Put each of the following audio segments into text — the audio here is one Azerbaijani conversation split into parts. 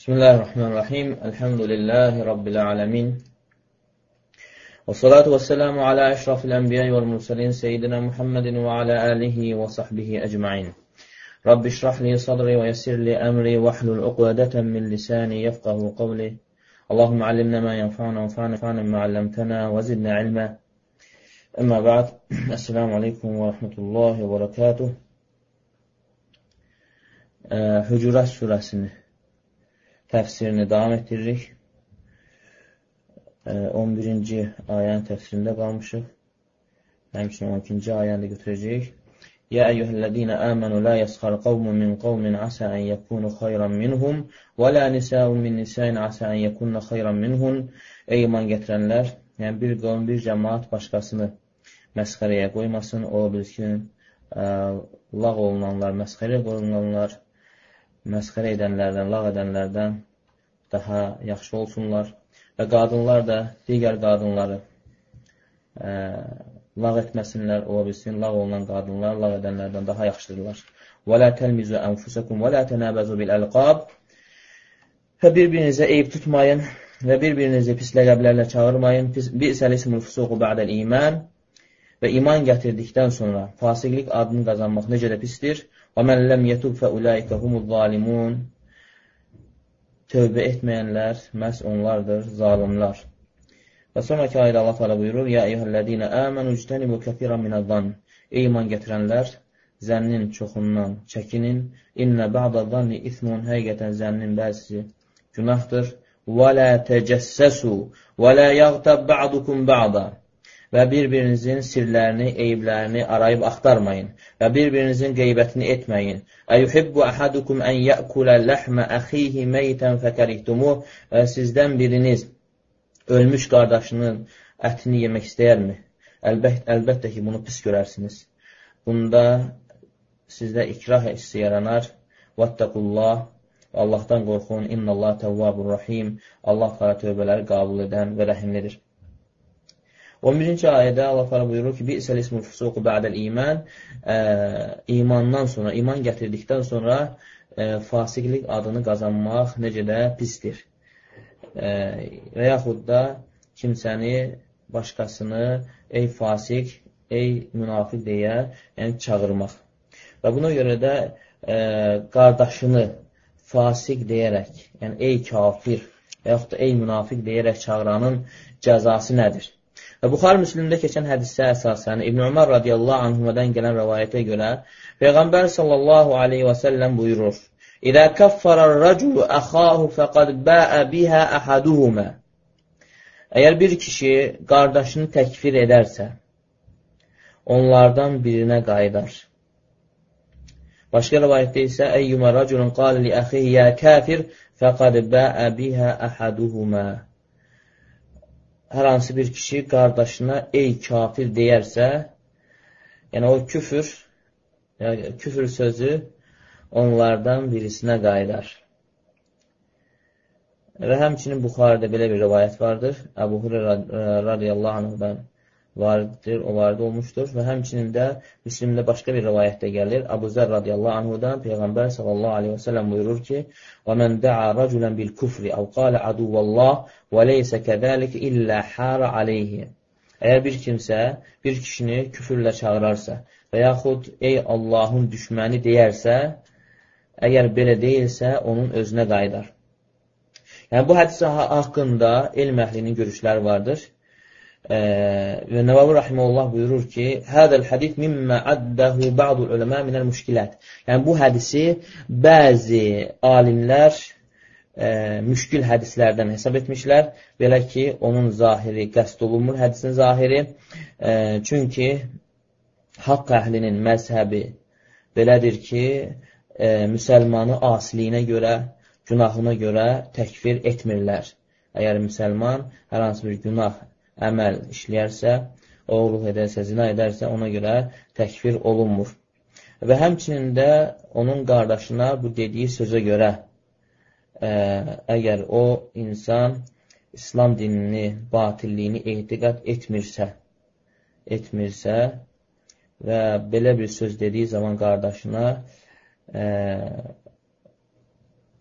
Bismillahirrahmanirrahim. Elhamdülillahi Rabbil alemin. Və salatu və selamu alə əşrafil ənbiyyə və mürsəlin seyyidina Muhammedin və alə alihi və sahbihi əcma'in. Rabbi şrahli sadri və yessirli əmri və hlul uqvədətən min lisani yefqahu qavli. Allahümme allimna ma yanfa'una və fa'na ma 'allamtana və zidna ilmə. Əmmə ba'd. Esselamu aleykum və rahmetullahi və berekatuh. Hucurat surəsini təfsirini davam etdiririk. 11-ci ayənin təfsirində qalmışıq. Həmçinin 12-ci ayəni də götürəcəyik. Ya eyyuhəl-ləzīnə əmənu la yəsxar qavmun min qavmin asə ən yəkunu xayran minhum və la nisəun min nisəin asə ən yəkunna xayran minhun. Ey iman gətirənlər, yəni bir qavm, bir cəmaat başqasını məsxərəyə qoymasın. O bilsin, lağ olunanlar, məsxərəyə qoyulanlar, məsxərə edənlərdən, lağ edənlərdən daha yaxşı olsunlar. Və qadınlar da digər qadınları lağ etməsinlər, ola bilsin, lağ olunan qadınlar lağ edənlərdən daha yaxşıdırlar. وَلَا تَلْمِزُوا أَنْفُسَكُمْ وَلَا تَنَابَزُوا بِالْأَلْقَابِ Və bir-birinizə eyib tutmayın və bir-birinizi pis ləqəblərlə çağırmayın. بِئْسَ الْإِسْمُ الْفُسُوقُ بَعْدَ الْإِيمَانِ Və iman gətirdikdən sonra fasiqlik adını qazanmaq necə də pisdir. وَمَنْ لَمْ يَتُبْ فَأُولَٰئِكَ هُمُ الظَّالِمُونَ Tövbə etməyənlər, məhz onlardır, zalimlar. Və sonraki ayədə Allah Teala buyurur: Ya eyyuhəl-ləzīnə əmənu ictənibu kəsiran minəz-zann Ey iman gətirənlər, zənnin çoxundan çəkinin. İnnə ba'dəz-zanni ismun Həqiqətən zənnin bəzisi günahdır. Və lə təcəssəsu və lə yəğtəb ba'dukum ba'da Və bir-birinizin sirlərini, eyiblərini arayıb axtarmayın və bir-birinizin qeybətini etməyin. Əyuhibbu əhadukum ən yəkulə ləhmə əxihi meytən fəkərihtumuh Və sizdən biriniz ölmüş qardaşının ətini yemək istəyərmi? Əlbəttə ki, bunu pis görərsiniz. Bunda sizdə ikrah hissi yaranar. Vəttəqullah Allahdan qorxun. İnnallah təvvabur rahim Allah Teala tövbələri qəbul edən və rəhimlidir. 11-ci ayədə Allah Teala buyurur ki, Bi'səl ismul fusuqu ba'dəl iman İmandan sonra, iman gətirdikdən sonra fasiqlik adını qazanmaq necə də pisdir. Və yaxud da kimsəni, başqasını ey fasiq, ey münafiq deyə çağırmaq. Və buna görə də qardaşını fasiq deyərək, yəni ey kafir və yaxud da ey münafiq deyərək çağıranın cəzası nədir? Və Buxari Müslimdə keçən hədisə əsasən İbn Ömər radiyallahu anhumadan gələn rəvayətə görə Peyğəmbər sallallahu aleyhi və səlləm buyurur: İzə kəffərər-rəculu əxahu fəqad bəə bihə əhəduhumə Əgər bir kişi qardaşını təkfir edərsə, onlardan birinə qayıdar. Başqa rəvayətdə isə Əyyümə rəculun qalə li əxihi yə kəfir fəqad bəə bihə əhəduhumə Hər hansı bir kişi qardaşına ey kafir deyərsə, yəni o küfür sözü onlardan birisinə qayıdar. Və həmçinin Buxaridə belə bir rivayət vardır. Əbu Hüreyrə radiyallahu anhudan vardır, o vardı olmuşdur. Və həmçinin də Müslimdə başqa bir rivayətdə gəlir. Əbu Zər radiyallahu anhudan Peyğəmbər sallallahu aleyhi və səlləm buyurur ki, وَمَنْ دَعَى رَجُلًا بِالْكُفْرِ أَوْ قَالَ عَدُوَّ اللّٰهِ وَلَيْسَ كَذَٰلِكَ إِلَّا حَارَ عَلَيْهِ Əgər bir kimsə bir kişini küfürlə çağırarsa və yaxud ey Allahın düşməni deyərsə, əgər belə deyilsə, onun özünə qayıdar. Yəni, bu hədis haqqında elm əhlinin görüşləri vardır. Və Nəvavi rahimehullah buyurur ki, Hədəl hədis mimmə əddəhu ba'dul uləmə minəl müşkilət Yəni, bu hədisi bəzi alimlər müşkil hədislərdən hesab etmişlər. Belə ki, onun zahiri qəsd olunmur, hədisin zahiri. Çünki haqq əhlinin məzhəbi belədir ki, müsəlmanı asiliyinə görə, günahına görə təkfir etmirlər. Əgər müsəlman hər hansı bir günah əməl işləyərsə, oğurluq edərsə, zina edərsə, ona görə təkfir olunmur. Və həmçinin də onun qardaşına bu dediyi sözə görə, əgər o insan İslam dinini, batilliyini etiqad etmirsə və belə bir söz dediyi zaman qardaşına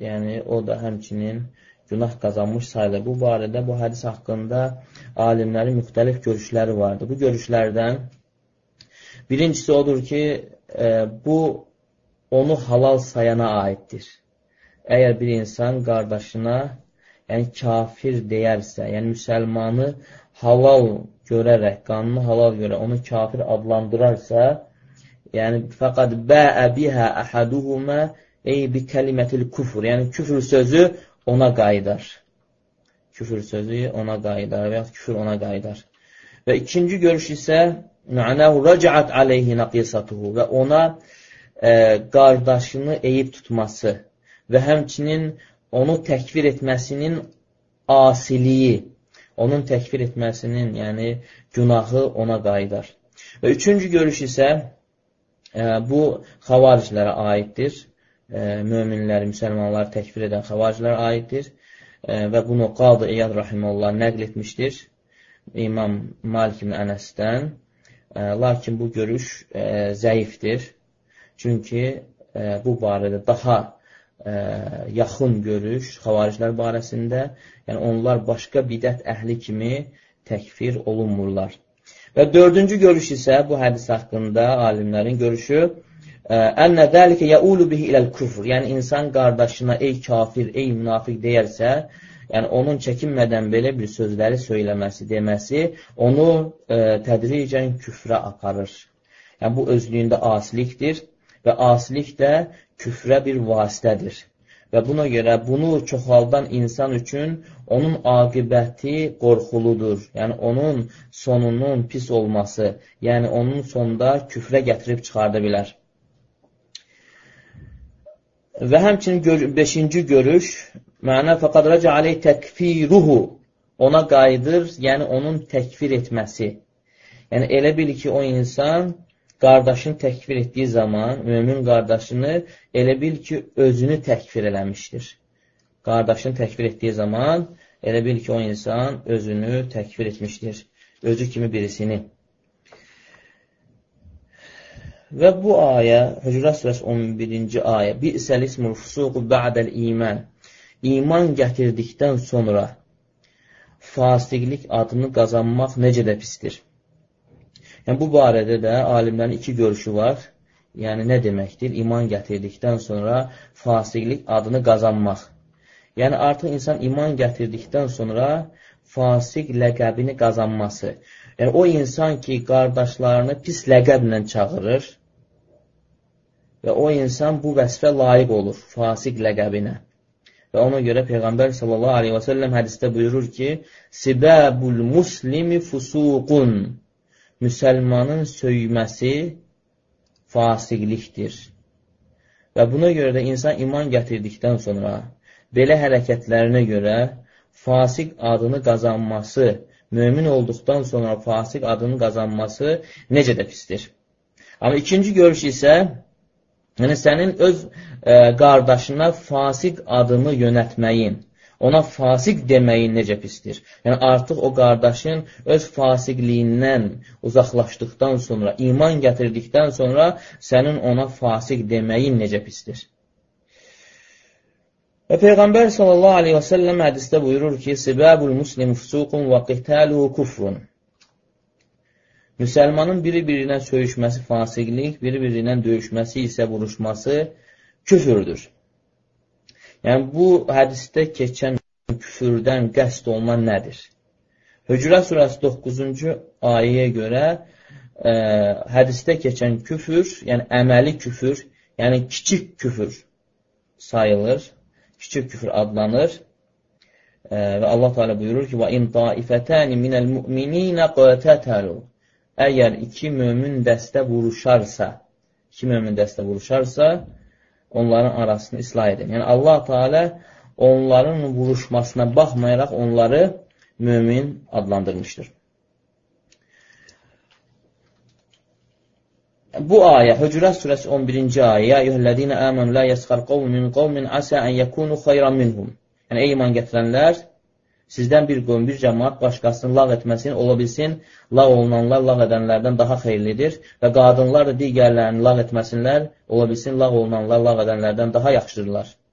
yəni o da həmçinin günah qazanmış sayılır. Bu barədə bu hədis haqqında alimlərin müxtəlif görüşləri vardır. Bu görüşlərdən birincisi odur ki, bu onu halal sayana aiddir. Əgər bir insan qardaşına, yəni kafir deyərsə, yəni müsəlmanı halal görərək, qanunu halal görə onu kafir adlandırarsa, yəni fəqad bəə bihə əhəduhumə ey bi kəlimətil küfr, yəni küfür sözü ona qayıdar. Küfür sözü ona qayıdar və ya küfür ona qayıdar. Və ikinci görüş isə mə'nəhu rəcəət aleyhi naqisatuhu və ona qardaşını eyib tutması və həmçinin onu təkfir etməsinin asiliyi, onun təkfir etməsinin, yəni günahı ona qayıdar. Və üçüncü görüş isə bu xavariclərə aiddir. Möminləri, müsəlmanları təkfir edən xavariclərə aiddir. Və bunu Qadı İyad Rahimullah nəql etmişdir İmam Malik ibn Ənəsdən. Lakin bu görüş zəifdir. Çünki bu barədə daha yaxın görüş xavariclər barəsində, yəni onlar başqa bidət əhli kimi təkfir olunmurlar. Və dördüncü görüş isə bu hədis haqqında alimlərin görüşü ənnə dəlikə yəulu bihi iləl küfr, yəni insan qardaşına ey kafir, ey münafiq deyərsə, yəni onun çəkinmədən belə bir sözləri söyləməsi, deməsi onu tədricən küfrə aparır. Yəni bu özlüyündə asilikdir və asilik də küfrə bir vasitədir. Və buna görə bunu çoxaldan insan üçün onun aqibəti qorxuludur. Yəni onun sonunun pis olması, yəni onun sonunda küfrə gətirib çıxarda bilər. Və həmçinin beşinci görüş, məna fəqad rəcə aleyh təkfiruhu, ona qayıdır, yəni onun təkfir etməsi. Yəni elə bil ki, o insan qardaşını təkfir etdiyi zaman, mömin qardaşını elə bil ki, özünü təkfir eləmişdir. Qardaşını təkfir etdiyi zaman, elə bil ki, o insan özünü təkfir etmişdir. Özü kimi birisini. Və bu ayə, Hücurat surəsi 11-ci ayə, bi'səl ismul fusuqu ba'dəl iman. İman gətirdikdən sonra fasiqlik adını qazanmaq necə də pistir. Yəni, bu barədə də alimlərin iki görüşü var. Yəni, nə deməkdir? İman gətirdikdən sonra fasiqlik adını qazanmaq. Yəni, artıq insan iman gətirdikdən sonra fasiq ləqəbini qazanması. Yəni, o insan ki, qardaşlarını pis ləqəblə çağırır və o insan bu vəsfə layiq olur, fasiq ləqəbinə. Və ona görə Peyğəmbər sallallahu aleyhi və səlləm hədisdə buyurur ki, Sibəbul muslimi fusuqun. Müsəlmanın söyməsi fasiqlikdir. Və buna görə də insan iman gətirdikdən sonra belə hərəkətlərinə görə fasiq adını qazanması, mömin olduqdan sonra fasiq adını qazanması necə də pistir. Amma ikinci görüş isə, yəni sənin öz qardaşına fasiq adını yönətməyin, ona fasiq deməyin necə pistir. Yəni artıq o qardaşın öz fasiqliyindən uzaqlaşdıqdan sonra, iman gətirdikdən sonra sənin ona fasiq deməyin necə pistir. Və Peyğəmbər sallallahu aleyhi və səlləm hədisdə buyurur ki, Sibəbul muslim fusuqun və qitaluhu kufrun. Müsəlmanın biri-birinə söyüşməsi fasiqlik, biri-birinə döyüşməsi isə vuruşması küfürdür. Yəni, bu hədisdə keçən küfürdən qəsd olunan nədir? Hücurat surəsi 9-cu ayəyə görə hədisdə keçən küfür, yəni əməli küfür, yəni kiçik küfür sayılır, kiçik küfür adlanır. Və Allah Teala buyurur ki, وَاِنْ طَائِفَتَانِ مِنَ الْمُؤْمِنِينَ قَتَتَلُوا. Əgər iki mömin dəstə vuruşarsa, onların arasını islah edin. Yəni, Allah Teala onların vuruşmasına baxmayaraq onları mömin adlandırmışdır. Bu ayə, Hücurat surəsi 11-ci ayə, Ya eyyuhəl-ləzīnə əmənu la yəsxar qavmun min qavmin asə ən yəkunu xayran minhum. Yəni, ey iman gətirənlər, sizdən bir qövm, bir cəmaat başqasını lağ etməsin, ola bilsin, lağ olunanlar lağ edənlərdən daha xeyirlidir və qadınlar da digərlərini lağ etməsinlər, ola bilsin, lağ olunanlar lağ edənlərdən daha yaxşıdırlar.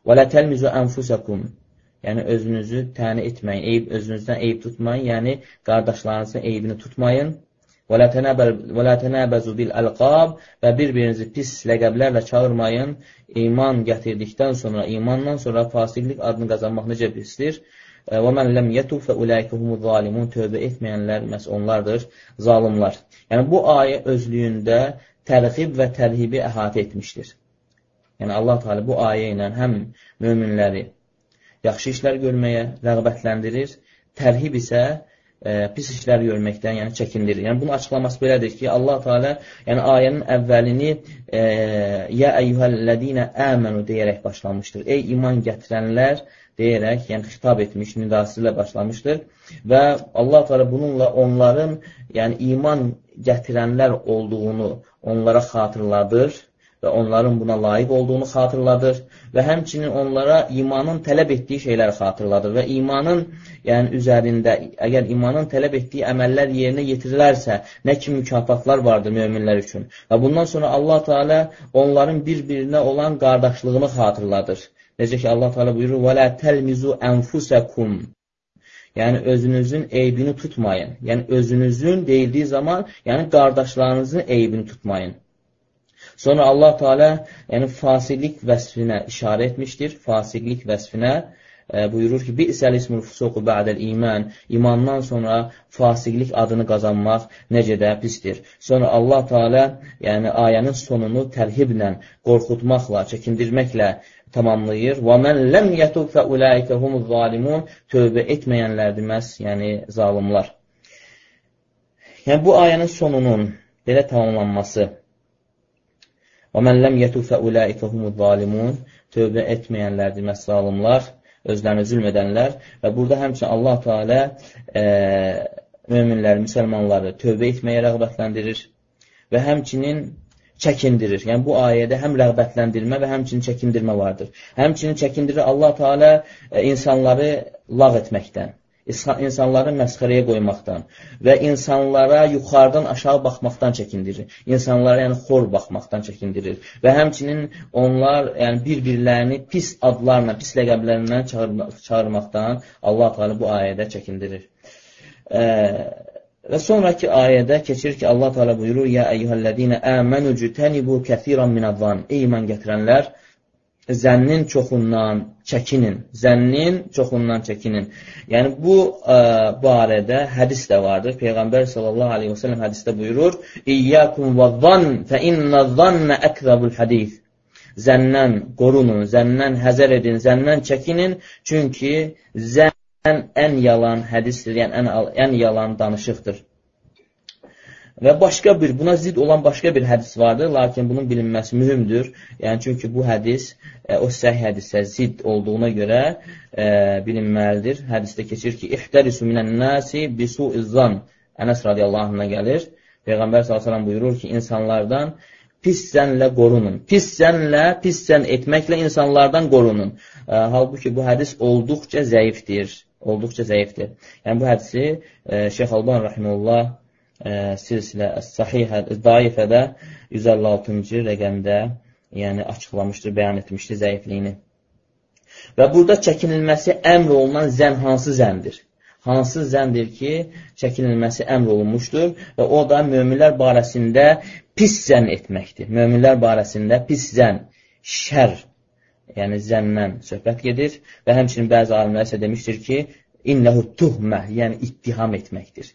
Və lə təlmizu ənfusakum. Yəni, özünüzü təni etməyin, özünüzdən eyib tutmayın, yəni qardaşlarınızın eybini tutmayın. Və lə tənəbəzu bil əlqab və bir-birinizi pis ləqəblərlə çağırmayın. İman gətirdikdən sonra, imandan sonra fasiqlik adını qazanmaq necə pisdir? Və mən ləm yətub fə ulaikəhumuz zalimun. Tövbə etməyənlər məhz onlardır, zalimlar. Yəni, bu ayə özlüyündə tərğib və tərhibi əhatə etmişdir. Yəni, Allah Teala bu ayə ilə həm möminləri yaxşı işlər görməyə rəğbətləndirir, tərhib isə pis işlər görməkdən, yəni çəkindirir. Yəni, bunun açıqlaması belədir ki, Allah Teala yəni, ayənin əvvəlini Yə əyyuhəl-ləzinə əmənu deyərək başlamışdır. Ey iman gətirənlər deyərək, yəni xitab etmiş, nidası ilə başlamışdır. Və Allah Teala bununla onların yəni, iman gətirənlər olduğunu onlara xatırladır və onların buna layiq olduğunu xatırladır və həmçinin onlara imanın tələb etdiyi şeyləri xatırladır və imanın yəni, üzərində, əgər imanın tələb etdiyi əməllər yerinə yetirilərsə, nə kimi mükafatlar vardır möminlər üçün. Və bundan sonra Allah Teala onların bir-birinə olan qardaşlığını xatırladır. Necə ki, Allah Teala buyurur, وَلَا تَلْمِزُوا أَنْفُسَكُمْ. Yəni, özünüzün eybini tutmayın. Yəni, özünüzün deyildiyi zaman, yəni qardaşlarınızın eybini tutmayın. Sonra Allah Teala yəni, fasiqlik vəsfinə işarə etmişdir. Fasiqlik vəsfinə buyurur ki, bi'səl ismul fusuqu ba'dəl iman. İmandan sonra fasiqlik adını qazanmaq necə də pisdir. Sonra Allah Teala yəni, ayənin sonunu tərhiblə, qorxutmaqla, çəkindirməklə tamamlayır. وَمَنْ لَمْ يَتُبْ فَأُولَٰئِكَ هُمُ الظَّالِمُونَ. Tövbə etməyənlərdir məhz, yəni zalimlar. Yəni, bu ayənin sonunun belə tamamlanması وَمَنْ لَمْ يَتُبْ فَأُولَٰئِكَ هُمُ الظَّالِمُونَ. Tövbə etməyənlərdir məhz zalimlar, özlərini zülm edənlər. Və burada həmçinin Allah Teala möminləri, müsəlmanları tövbə etməyə rəğbətləndirir və həmçinin çəkindirir. Yəni, bu ayədə həm rəğbətləndirmə və həmçinin çəkindirmə vardır. Həmçinin çəkindirir Allah Teala insanları lağ etməkdən, insanları məsxərəyə qoymaqdan və insanlara yuxarıdan aşağı baxmaqdan çəkindirir. İnsanlara yəni xor baxmaqdan çəkindirir. Və həmçinin onlar yəni, bir-birlərini pis adlarla, pis ləqəblərindən çağırmaqdan Allah Teala bu ayədə çəkindirir. Və sonraki ayədə keçir ki, Allah Teala buyurur, Yə əyyuhəl-ləzinə əmənu cütənibu kəsiran minəzvan. Ey iman gətirənlər, zənnin çoxundan çəkinin. Zənnin çoxundan çəkinin. Yəni, bu barədə hədis də vardır. Peyğəmbər sallallahu aleyhi və səlləm hədisdə buyurur, İyyəkum və zan fə innə zannə əkzəbul hədis. Zəndən qorunun, zəndən həzər edin, zəndən çəkinin, çünki zən ən yalan hədisdir, yəni ən yalan danışıqdır. Və buna zid olan başqa bir hədis vardır, lakin bunun bilinməsi mühümdür. Yəni, çünki bu hədis o səhih hədisə zid olduğuna görə bilinməlidir. Hədisdə keçir ki, İhtərisu minən-nasi bisu'izzan. Ənəs radiyallahu anhına gəlir. Peyğəmbər s.ə.v buyurur ki, insanlardan pis zənlə qorunun. Pis zən etməklə insanlardan qorunun. Halbuki bu hədis olduqca zəifdir. Yəni, bu hədisi Şeyx Alban Rahimullah silsilə daifədə 156-cı rəqəmdə yəni açıqlamışdır, bəyan etmişdir zəifliyini. Və burada çəkinilməsi əmr olunan zən hansı zəndir? Hansı zəndir ki, çəkinilməsi əmr olunmuşdur və o da möminlər barəsində pis zən etməkdir. Möminlər barəsində pis zən, şər, yəni zəndən söhbət gedir və həmçinin bəzi alimlər isə demişdir ki, innəhu tuhmə, yəni ittiham etməkdir.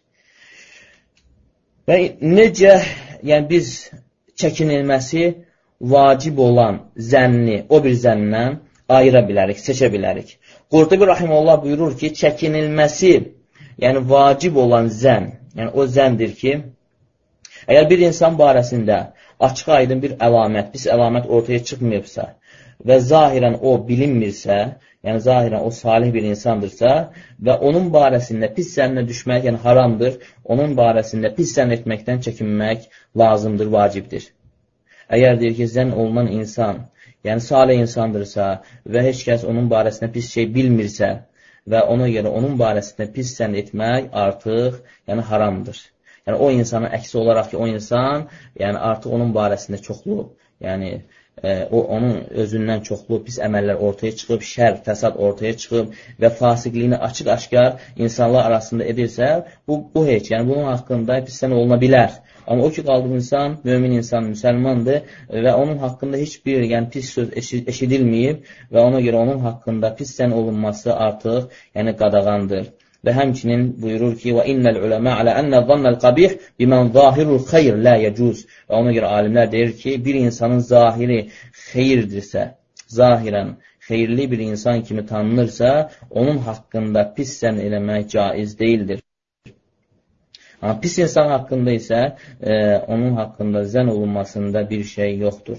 Və necə yəni biz çəkinilməsi vacib olan zənni o bir zəndən ayıra bilərik, seçə bilərik. Qurtubi Rahimullah buyurur ki, çəkinilməsi, yəni vacib olan zən, yəni o zəndir ki, əgər bir insan barəsində açıq aydın bir əlamət, pis əlamət ortaya çıxmayıbsa və zahirən o bilinmirsə, yəni zahirən o salih bir insandırsa və onun barəsində pis zənnə düşmək, yəni haramdır, onun barəsində pis zənn etməkdən çəkinmək lazımdır, vacibdir. Əgər deyir ki, zənn olunan insan, yəni salih insandırsa və heç kəs onun barəsində pis şey bilmirsə və ona görə onun barəsində pis zənn etmək artıq yəni haramdır. Yəni o insanın əksi olaraq ki, o insan yəni artıq onun barəsində çoxlu yəni onun özündən çoxlu pis əməllər ortaya çıxıb, şər, fəsad ortaya çıxıb və fasiqliyini açıq-aşkar insanlar arasında edirsə, bu heç, yəni bunun haqqında pisdən oluna bilər. Amma o ki, qaldığı insan, mömin insan, müsəlmandır və onun haqqında heç bir pis söz eşidilməyib və ona görə onun haqqında pisdən olunması artıq qadağandır. Və həmçinin buyurur ki, وَإِنَّ الْعُلَمَا عَلَى أَنَّ الظَّنَّ الْقَبِيحِ بِمَنْ ظَاهِرُ الْخَيْرِ لَا يَجُوزُ. Və ona görə alimlər deyir ki, bir insanın zahiri xeyirdirsə, zahirən xeyirli bir insan kimi tanınırsa, onun haqqında pis zənn eləmək caiz deyildir. Amma pis insan haqqında isə onun haqqında zənn olunmasında bir şey yoxdur.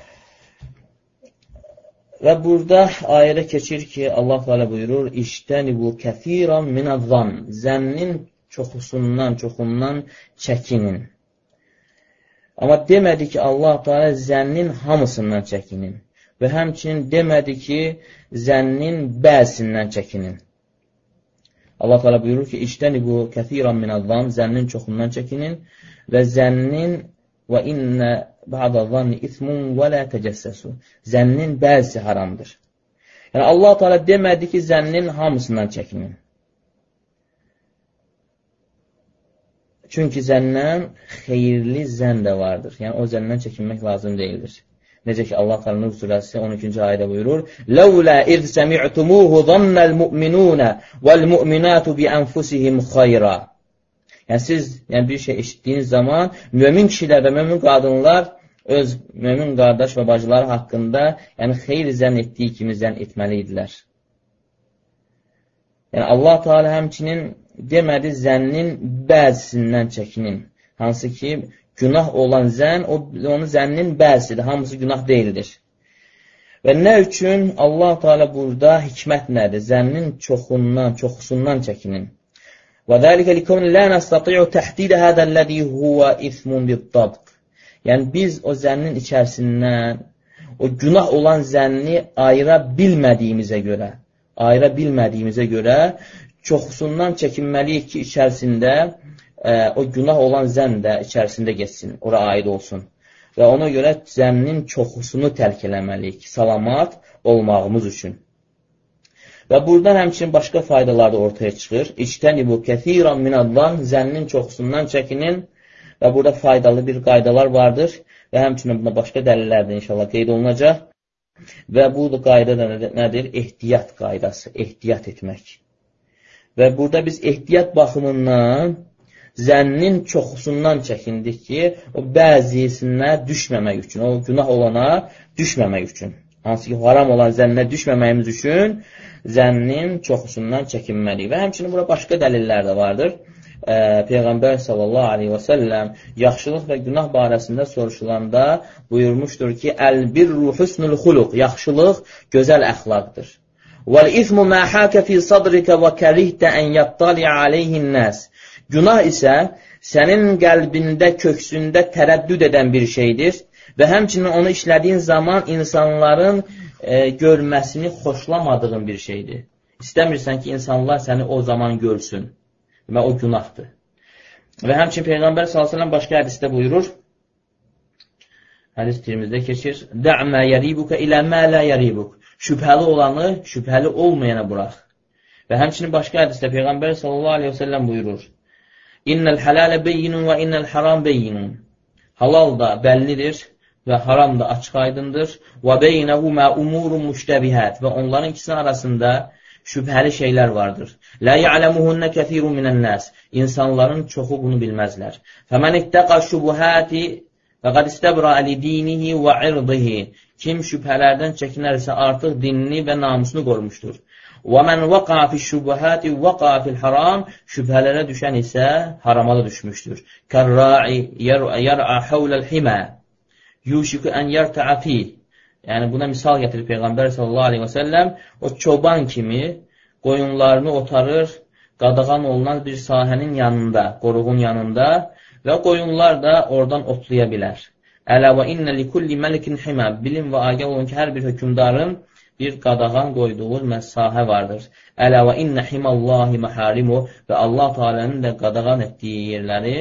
Və burada ayədə keçir ki, Allah Teala buyurur, İştənibu kəsiran minəz-zann. Zənnin çoxundan çəkinin. Amma demədi ki, Allah Teala zənnin hamısından çəkinin. Və həmçinin demədi ki, zənnin bəzindən çəkinin. Allah Teala buyurur ki, İştənibu kəsiran minəz-zann. Zənnin çoxundan çəkinin və zənnin və innə ba'da-zanni ismun və la təcəssəsu. Zənnin bəzisi haramdır. Yəni Allah Teala demədi ki, zənnin hamısından çəkinin. Çünki zəndən xeyirli zənn də vardır. Yəni o zəndən çəkinmək lazım deyildir. Necə ki Allah Teala Nur surəsi 12-ci ayədə buyurur: "Ləulə iz səmi'tumuhu zannal mu'minuna vel mu'minatu bi anfusihim xayra." Yəni siz bir şey eşitdiyiniz zaman mömin kişilər və mömin qadınlar öz mömin qardaş və bacıları haqqında xeyir zənn etdiyi kimi zənn etməli idilər. Yəni Allah Teala həmçinin demədi zənnin bəzisindən çəkinin. Hansı ki günah olan zənn, onun zənnin bəzisidir, hamısı günah deyildir. Və nə üçün Allah Teala burada hikmət nədir? Zənnin çoxusundan çəkinin. وَذَلِكَ لِكَوْنِ لَا نَسْتَطِعُ تَحْدِيدَ هَذَا الَّذِي هُوَ إِثْمٌ بِالضَّبْطِ. Yəni biz o zənnin içərisindən o günah olan zənni ayıra bilmədiyimizə görə çoxusundan çəkinməliyik ki, içərisində o günah olan zənn də içərisində geçsin, ora aid olsun. Və ona görə zənnin çoxusunu tərk eləməliyik, salamat olmağımız üçün. Və buradan həmçinin başqa faydalar da ortaya çıxır. İctənibu kəsiran minəz-zann, zənnin çoxusundan çəkinin və burada faydalı bir qaydalar vardır və həmçinin buna başqa dəlillərdə inşallah qeyd olunacaq. Və bu qayda da nədir? Ehtiyat qaydası, ehtiyat etmək. Və burada biz ehtiyat baxımından zənnin çoxusundan çəkindik ki, o bəzisinə düşməmək üçün, o günah olana düşməmək üçün. Hansı ki, haram olan zənnə düşməməyimiz üçün zənnin çoxusundan çəkinməliyik. Və həmçinin burada başqa dəlillər də vardır. Peyğəmbər sallallahu aleyhi və səlləm yaxşılıq və günah barəsində soruşulanda buyurmuşdur ki, Əl-birru husnul xuluq, yaxşılıq gözəl əxlaqdır. Vəl-ismu mə həkə fi sadrikə və kərihdə ən yattali'a aleyhin-nəs. Günah isə sənin qəlbində, köksündə tərəddüd edən bir şeydir və həmçinin onu işlədiyin zaman insanların görməsini xoşlamadığın bir şeydir. İstəmirsən ki, insanlar səni o zaman görsün və o günahdır. Və həmçinin Peyğəmbər s.ə.v başqa hədisdə buyurur, hədis Tirmizdə keçir, Də'mə yəribukə ilə mə lə yəribuk. Şübhəli olanı, şübhəli olmayana burax. Və həmçinin başqa hədisdə Peyğəmbər s.ə.v buyurur, İnnəl hələlə beyyinun və innəl haram beyyinun. Halal da bəllidir və haram da açıq aydındır. Və beynəhumə umurun müştəbihət. Və onların ikisinin arasında şübhəli şeylər vardır. Lə ya'ləmuhunnə kəthirun minən-nəs. İnsanların çoxu bunu bilməzlər. Fəmən ittəqa şubuhəti və qad istəbra li dinihi və irdihi. Kim şübhələrdən çəkinərsə artıq dinini və namusunu qorumuşdur. Və mən vəqa fi şubuhəti vəqa fil haram. Şübhələrə düşən isə harama da düşmüşdür. Kərra'i yər'a havləl himə. Yuşiku ən yərtə'a fih. Yəni buna misal gətirir Peyğəmbər sallallahu aleyhi və səlləm. O çoban kimi qoyunlarını otarır qadağan olunan bir sahənin yanında, qoruğun yanında və qoyunlar da oradan otlaya bilər. Ələ və innə likulli məlikin himə. Bilin və agah olun ki, hər bir hökümdarın bir qadağan qoyduğu sahə vardır. Ələ və innə himəllahi məharimu və Allah Teala'nın da qadağan etdiyi yerləri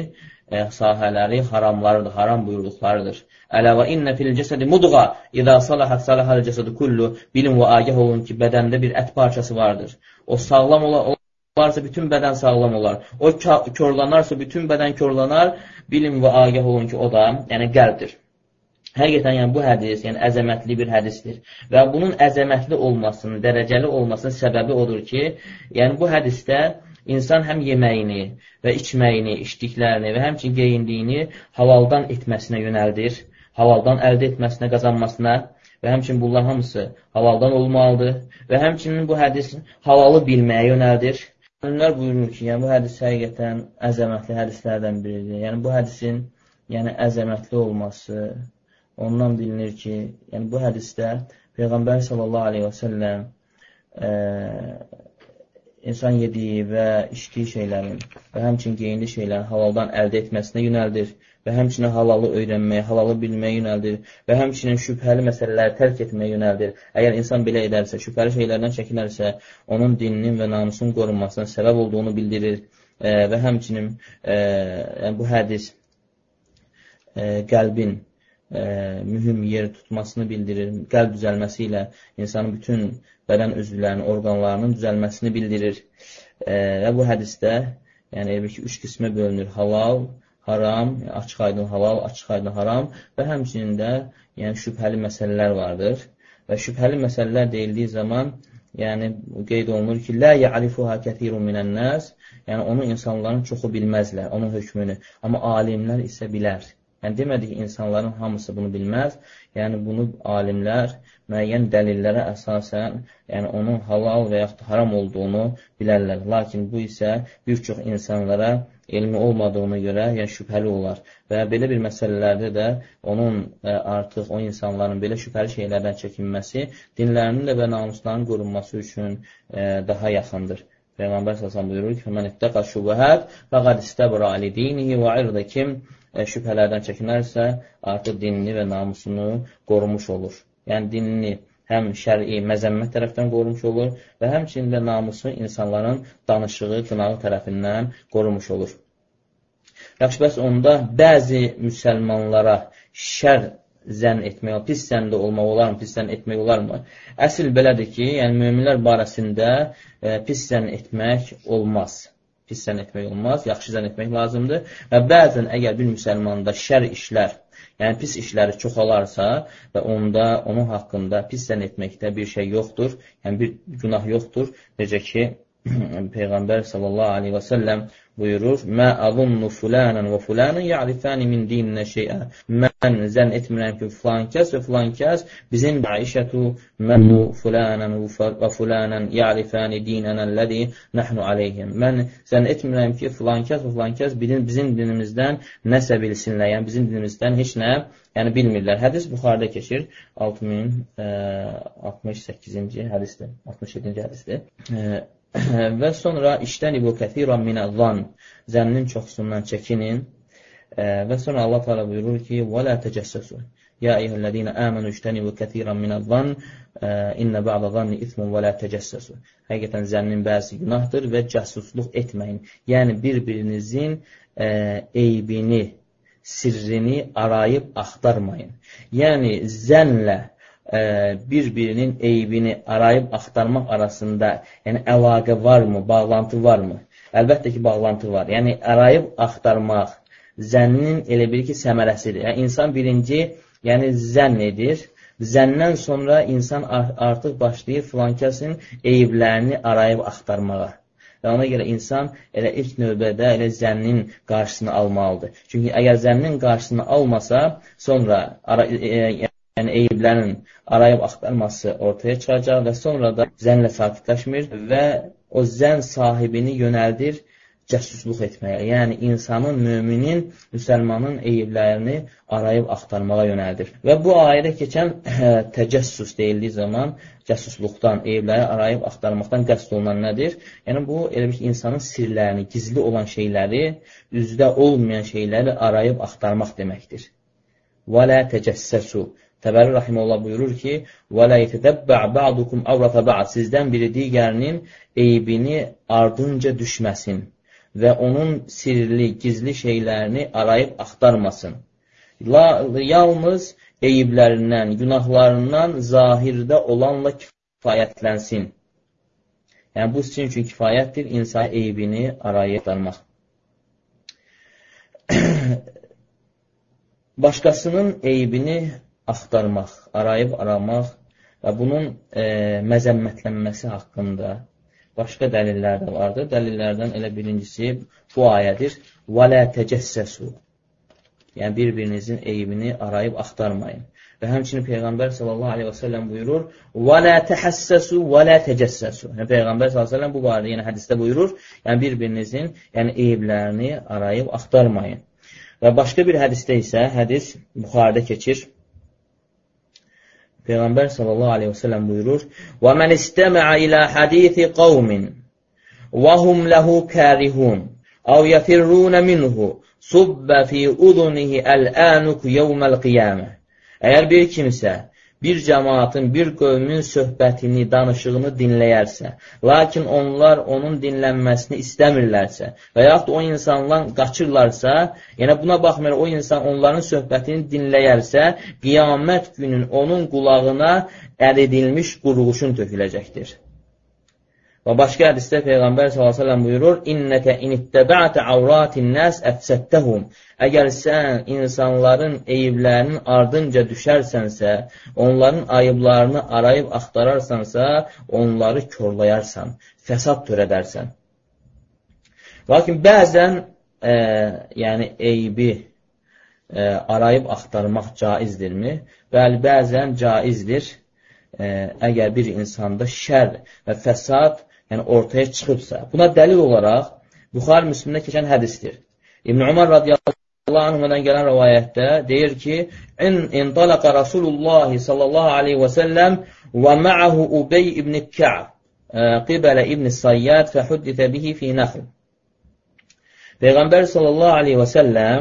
sahələri haramlarıdır, haram buyurduqlarıdır. Ələ və innə fil cəsədi mudğa, idə salahət salahəl cəsədi kullu, bilin və agah olun ki, bədəndə bir ət parçası vardır. O sağlam olarsa bütün bədən sağlam olar. O körlanarsa bütün bədən körlanar, bilin və agah olun ki, o da yəni qəlbdir. Həqiqətən yəni bu hədis, yəni əzəmətli bir hədisdir. Və bunun əzəmətli olmasının, dərəcəli olmasının səbəbi odur ki, yəni bu hədisdə insan həm yeməyini və içməyini, içdiklərini və həmçinin geyindiyini halaldan etməsinə yönəldir, halaldan əldə etməsinə, qazanmasına və həmçinin bunlar hamısı halaldan olmalıdır və həmçinin bu hədis halalı bilməyə yönəldir. Ünlər buyurur ki, yəni bu hədis həqiqətən əzəmətli hədislərdən biridir. Yəni bu hədisin yəni əzəmətli olması ondan bilinir ki, yəni bu hədisdə Peyğəmbər sallallahu aleyhi və səlləm insan yediyi və içdiyi şeylərin və həmçinin geyindiyi şeylərin halaldan əldə etməsinə yönəldir və həmçinin halalı öyrənməyə, halalı bilməyə yönəldir və həmçinin şübhəli məsələləri tərk etməyə yönəldir. Əgər insan belə edərsə, şübhəli şeylərdən çəkinərsə, onun dininin və namusunun qorunmasına səbəb olduğunu bildirir və həmçinin bu hədis qəlbin mühüm yer tutmasını bildirir. Qəlb düzəlməsi ilə insanın bütün bədən üzvlərinin, orqanlarının düzəlməsini bildirir. Və bu hədisdə yəni ki, 3 qismə bölünür. Halal, haram, açıq aydın halal, açıq aydın haram və həmçinin də yəni şübhəli məsələlər vardır. Və şübhəli məsələlər deyildiyi zaman yəni qeyd olunur ki, la ya'rifuha kathirun minən-nas, yəni onu insanların çoxu bilməzlər, onun hökmünü. Amma alimlər isə bilər. Yəni, demədik ki, insanların hamısı bunu bilməz. Yəni, bunu alimlər müəyyən dəlillərə əsasən, yəni onun halal və yaxud haram olduğunu bilərlər. Lakin bu isə bir çox insanlara elmi olmadığına görə yəni şübhəli olar. Və belə bir məsələlərdə də onun artıq o insanların belə şübhəli şeylərdən çəkinməsi dinlərinin də və namuslarının qorunması üçün daha yaxındır. Peyğəmbər sallallahu buyurur ki, "Mən ittaqa şubhat faqad istabra li dinihi və irdi." Kim şübhələrdən çəkinərsə, artıq dinini və namusunu qorumuş olur. Yəni, dinini həm şəri, məzəmmət tərəfdən qorumuş olur və həmçinin də namusu insanların danışığı, qınağı tərəfindən qorumuş olur. Yaxşı, bəs onda bəzi müsəlmanlara şər zənn etmək, pis zəndə olmaq olarmı, pis zənn etmək olarmı? Əsl belədir ki, yəni möminlər barəsində pis zənn etmək olmaz. Pis zənn etmək olmaz, yaxşı zənn etmək lazımdır. Və bəzən əgər bir müsəlmanda şər işlər, yəni pis işləri çoxalarsa və onda onun haqqında pis zənn etməkdə bir şey yoxdur, yəni bir günah yoxdur. Necə ki, Peyğəmbər sallallahu aleyhi və səlləm buyurur, "Mə azunnu fulanən və fulanən ya'rifani min dininə şeyə." Mən zənn etmirəm ki, filan kəs və filan kəs bizim Aişətu mənnu fulanən və fulanən ya'rifani dinənəlləzi nəhnu aleyhim. Mən zənn etmirəm ki, filan kəs və filan kəs bizim dinimizdən nəsə bilsinlər, yəni bizim dinimizdən heç nə yəni bilmirlər. Hədis Buxarıda keçir, 6068-ci hədisdir, 67-ci hədisdir. Və sonra iştənibu kəsiran minəz-zann, zənnin çoxsundan çəkinin. Və sonra Allah Teala buyurur ki, və la təcəssəsu. Ya eyyuhellezine amenu iştənibu kəsiran minəz-zann, innə ba'da-zanni ismun və la təcəssəsu. Həqiqətən zənnin bəzi günahdır və cəssusluq etməyin. Yəni bir-birinizin eybini, sirrini arayıb axtarmayın. Yəni zənnlə bir-birinin eybini arayıb axtarmaq arasında yəni əlaqə varmı, bağlantı varmı? Əlbəttə ki, bağlantı var. Yəni arayıb axtarmaq zənnin elə bir ki, səmərəsidir. Yəni insan birinci yəni zənn edir. Zəndən sonra insan artıq başlayır filankəsin eyblərini arayıb axtarmağa. Və ona görə insan elə ilk növbədə elə zənnin qarşısını almalıdır. Çünki əgər zənnin qarşısını almasa, sonra yəni eyblərin arayıb axtarması ortaya çıxacaq və sonra da zənnlə sakitləşmir və o zənn sahibini yönəldir cəssusluq etməyə. Yəni insanın, müminin, müsəlmanın eyblərini arayıb axtarmağa yönəldir. Və bu ayədə keçən təcəssus deyildiyi zaman cəssusluqdan, eybləri arayıb axtarmaqdan qəsd olunan nədir? Yəni bu elə bir ki, insanın sirlərini, gizli olan şeyləri, üzdə olmayan şeyləri arayıb axtarmaq deməkdir. Və la təcəssəsu. Təbəri Rahimullah buyurur ki, وَلَا يَتَدَبَّعْ بَعْضُكُمْ عَوْرَةَ بَعْض. Sizdən biri digərinin eybini ardınca düşməsin. və onun sirli, gizli şeylərini arayıb axtarmasın. Yalnız eyiblərindən, günahlarından zahirdə olanla kifayətlənsin. Yəni, bu sizin üçün kifayətdir, insan eybini arayıb axtarmaq. Başqasının eybini axtarmaq, arayıb aramaq və bunun məzəmmətlənməsi haqqında başqa dəlillər də vardır. Dəlillərdən elə birincisi bu ayədir. وَلَا تَجَسَّسُوا Yəni, bir-birinizin eybini arayıb axtarmayın. Və həmçinin Peyğəmbər sallallahu aleyhi və səlləm buyurur وَلَا تَحَسَّسُوا وَلَا تَجَسَّسُوا Yəni, Peyğəmbər sallallahu aleyhi və səlləm bu barədə yenə hədisdə buyurur. Yəni, bir-birinizin eyblərini arayıb axtarmayın. Və başqa bir hədisdə isə, hədis Buxarıda keçir. Peyğəmbər sallallahu aleyhi və səlləm buyurur وَمَنْ اِسْتَمَعَ إِلَى حَدِيثِ قَوْمٍ وَهُمْ لَهُ كَارِهُونَ أَوْ يَفِرُّونَ مِنْهُ صُبَّ فِي أُذُنِهِ الْآنُكُ يَوْمَ الْقِيَامَةِ Əgər bir kimsə, bir cəmaatın, bir qövmün söhbətini, danışığını dinləyərsə, lakin onlar onun dinlənməsini istəmirlərsə və yaxud o insanlar qaçırlarsa, yəni buna baxmayaraq o insan onların söhbətini dinləyərsə, qiyamət günün onun qulağına əridilmiş qurğuşun töküləcəkdir. Və başqa hədisdə Peyğəmbər s.ə.v buyurur, İnnəkə inittəbə'tə avratin nəs əfsəttəhum Əgər sən insanların eyiblərinin ardınca düşərsənsə, onların ayıblarını arayıb axtararsansa, onları körlayarsan, fəsad törədərsən. Lakin bəzən yəni eybi arayıb axtarmaq caizdirmi? Bəli, bəzən caizdir. Əgər bir insanda şər və fəsad ortaya çıxıbsa. Buna dəlil olaraq Buxari Müslimdə keçən hədisdir. İbn Umar radiyallahu anhümədən gələn rivayətdə deyir ki, İntalaqa Rasulullah sallallahu aleyhi və səlləm və ma'ahu Ubey ibn Ka'b qibələ ibn Sayyad fəhudditə bihi fi nəxl. Peyğəmbər sallallahu aleyhi və səlləm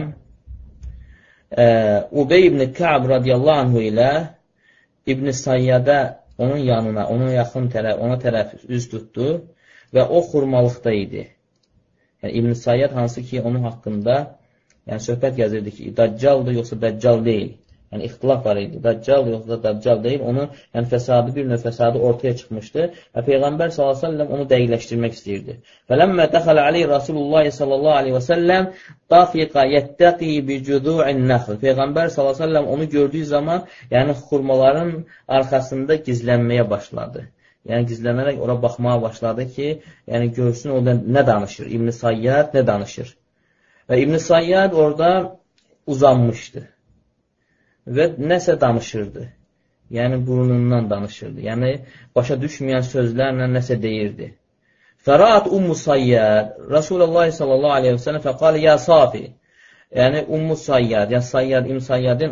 Ubey ibn Ka'b radiyallahu anhu ilə İbn Sayyada onun yanına, onun yaxın tərəf, ona tərəf üz tutdu və o xurmalıqda idi. Yəni, İbn Sayyad hansı ki, onun haqqında söhbət gəzirdi ki, Dəccaldır, yoxsa Dəccal deyil. Yəni, ixtilaf var idi. Dəccal yoxsa Dəccal deyil. Onun fəsadı, bir növ fəsadı ortaya çıxmışdı və Peyğəmbər s.ə.v onu dəqiqləşdirmək istəyirdi. Fələmmə dəxələ aleyh Rasulullah s.ə.v dafiqa yəttəqi bi cüdu'in nəxl. Peyğəmbər s.ə.v onu gördüyü zaman, yəni xurmaların arxasında gizlənməyə başladı. Yəni, gizlənərək ora baxmağa başladı ki, yəni görsün orada nə danışır, İbn Sayyad nə danışır. Və İbn Sayyad orada uzanmışdı və nəsə danışırdı. Yəni, burnundan danışırdı. Yəni, başa düşməyən sözlərlə nəsə deyirdi. Fərat Ummu Sayyad, Rasulullah sallallahu aleyhi və sələm fəqalə ya Safi. Yəni, Ummu Sayyad, yəni Sayyad, İbn Sayyadın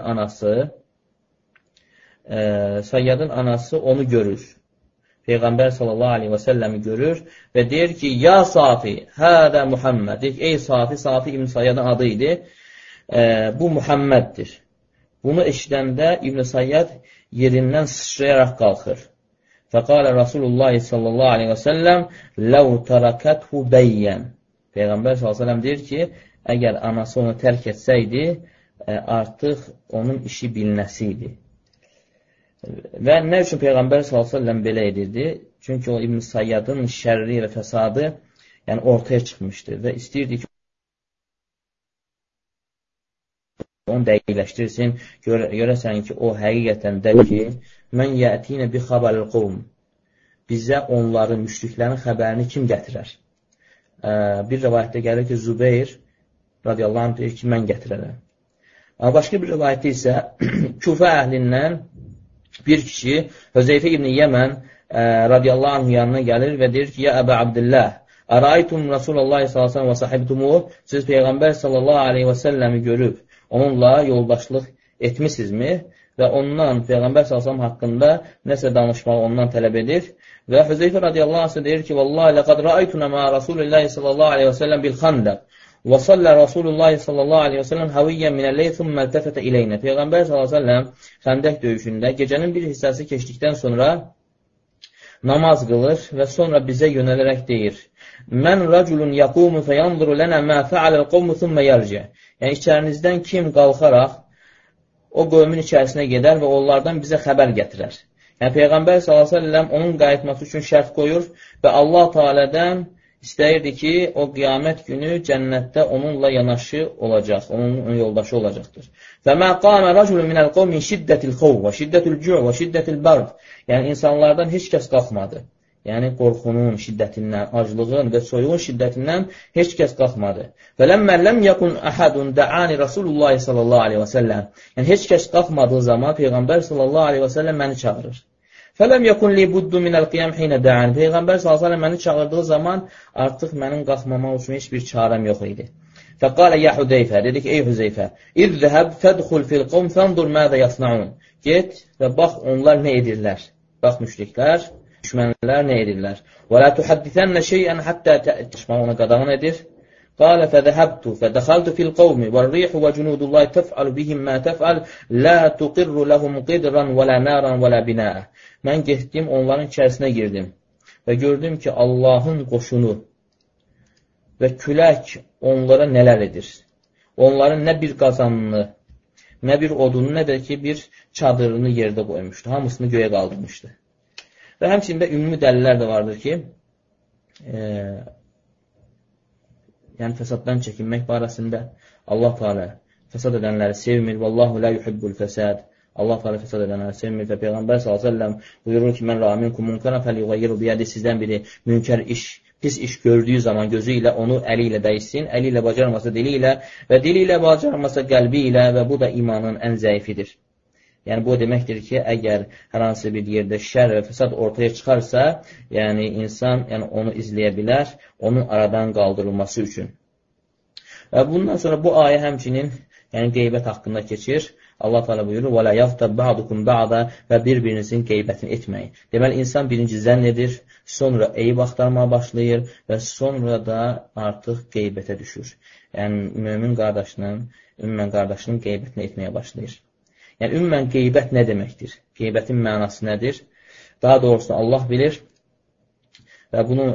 anası onu görür. Peyğəmbər sallallahu aleyhi və səlləmi görür və deyir ki, ya Safi, hədə Muhammed. Deyir ki, ey Safi, Safi İbn Sayyadın adı idi. Bu Muhammeddir. Bunu eşidəndə İbn Sayyad yerindən sıçrayaraq qalxır. Fəqalə Rasulullah sallallahu aleyhi və səlləm ləv tərakəthu bəyyən. Peyğəmbər sallallahu aleyhi və səlləm deyir ki, əgər anası onu tərk etsəydi, artıq onun işi bilinəsi idi. Və nə üçün Peyğəmbər s.ə.v belə edirdi? Çünki o İbn Sayyadın şərri və fəsadı ortaya çıxmışdı və istəyirdi ki, onu dəqiqləşdirsin, görəsən ki, o həqiqətən də ki, mən yətinə bi xəbəril qovm. Bizə onların, müşriklərin xəbərini kim gətirər? Bir rivayətdə gəlir ki, Zübeyir radiyallahu anh deyir ki, mən gətirərəm. Başqa bir rivayətdə isə Küfə əhlindən bir kişi Hüzeyfə ibn Yəmən radiyallahu anh yanına gəlir və deyir ki, ya Əbə Abdillah, əraytum Rasulullah s.ə.v və sahibtumuh, siz Peyğəmbər s.ə.v görüb, onunla yoldaşlıq etmisinizmi? Və ondan Peyğəmbər s.ə.v haqqında nəsə danışmağı ondan tələb edir. Və Hüzeyfə radiyallahu anh deyir ki, vallahi ləqəd rəaytuna mə Rasulullah s.ə.v bil xandaq. Və sallə Rasulullah s.ə.v həviyyən minəl-leyl thumma iltəfətə ileynə. Peyğəmbər s.ə.v xəndək döyüşündə gecənin bir hissəsi keçdikdən sonra namaz qılır və sonra bizə yönələrək deyir: "Mən raculun yaqumu fayanzuru lana ma fa'alal qawmu thumma yarji." Yəni içərinizdən kim qalxaraq o qövmün içərisinə gedər və onlardan bizə xəbər gətirər. Yəni Peyğəmbər sallallahu əleyhi və səlləm onun qayıtması üçün şərt qoyur və Allah Taala'dan istəyirdi ki, o qiyamət günü cənnətdə onunla yanaşı olacaq, onun yoldaşı olacaqdır. فَمَا قَامَ رَجُلٌ مِنَ الْقَوْمِ شِدَّةِ الْخَوْفِ وَشِدَّةِ الْجُوعِ وَشِدَّةِ الْبَرْدِ. Yəni insanlardan heç kəs qalxmadı. Yəni qorxunun şiddətindən, aclığın və soyuğun şiddətindən heç kəs qalxmadı. فَلَمَّا لَمْ يَكُنْ أَحَدٌ دَعَانِ رَسُولُ اللّٰهِ sallallahu aleyhi və səlləm. Yəni heç kəs qalxmadığı zaman Peyğəmbər sallallahu aleyhi və səlləm məni çağırır. فَلَمْ يَكُنْ لِي بُدُّ مِنَ الْقِيَامِ حِينَ دَعَانِ. Peyğəmbər sallallahu aleyhi və səlləm məni çağırdığı zaman artıq mənim qalxmamaq üçün heç bir çarəm yox idi. فَقَالَ يَا حُذَيْفَ. Dedi ki, ey Hüzeyfə, اِذْهَبْ فَدْخُلْ فِي الْقَوْمِ فَانْظُرْ مَاذَا يَصْنَعُونَ. Get və bax onlar nə edirlər. Bax müşriklər, düşmənlər nə edirlər. وَلَا تُحَدِّثَنَّ شَيْئًا حَتَّى تَأْتِيَ. Ona qadağan edir. قال فذهبت فدخلت في القوم والريح وجنود الله تفعل بهم ما تفعل لا تقر لهم قدرا ولا نارا ولا بناء. Mən getdim, onların içərisinə girdim və gördüm ki, Allahın qoşunu və külək onlara nələr edir. Onların nə bir qazanını, nə bir odunu, nə də ki, bir çadırını yerdə qoymuşdu. Hamısını göyə qaldırmışdı. Və həmçində ümumi dəlillər də vardır ki, yəni fəsaddan çəkinmək barəsində Allah Teala fəsad edənləri sevmir. Vallahu la yuhibbul fəsad. Allah Teala fəsad edənləri sevmir və Peyğəmbər sallallahu əleyhi və səlləm buyurur ki, "Mən ra'a minkum munkaran falyughayyirhu bi yadihi." Sizdən biri münkər iş, pis iş gördüyü zaman gözü ilə onu əli ilə dəyişsin, əli ilə bacarmasa dili ilə və dili ilə bacarmasa qəlbi ilə və bu da imanın ən zəifidir. Yəni bu deməkdir ki, əgər hər hansı bir yerdə şər və fəsad ortaya çıxarsa, yəni insan onu izləyə bilər, onun aradan qaldırılması üçün. Və bundan sonra bu ayə həmçinin qeybət haqqında keçir. Allah Teala buyurur: "Və la yaftab ba'dukum ba'da." Və bir-birinizin qeybətini etməyin. Deməli insan birinci zənn edir, sonra eyib axtarmağa başlayır və sonra da artıq qeybətə düşür. Yəni mömin qardaşının, ümmən qardaşının qeybətini etməyə başlayır. Yəni, ümumən qeybət nə deməkdir? Qeybətin mənası nədir? Daha doğrusu Allah bilir və bunun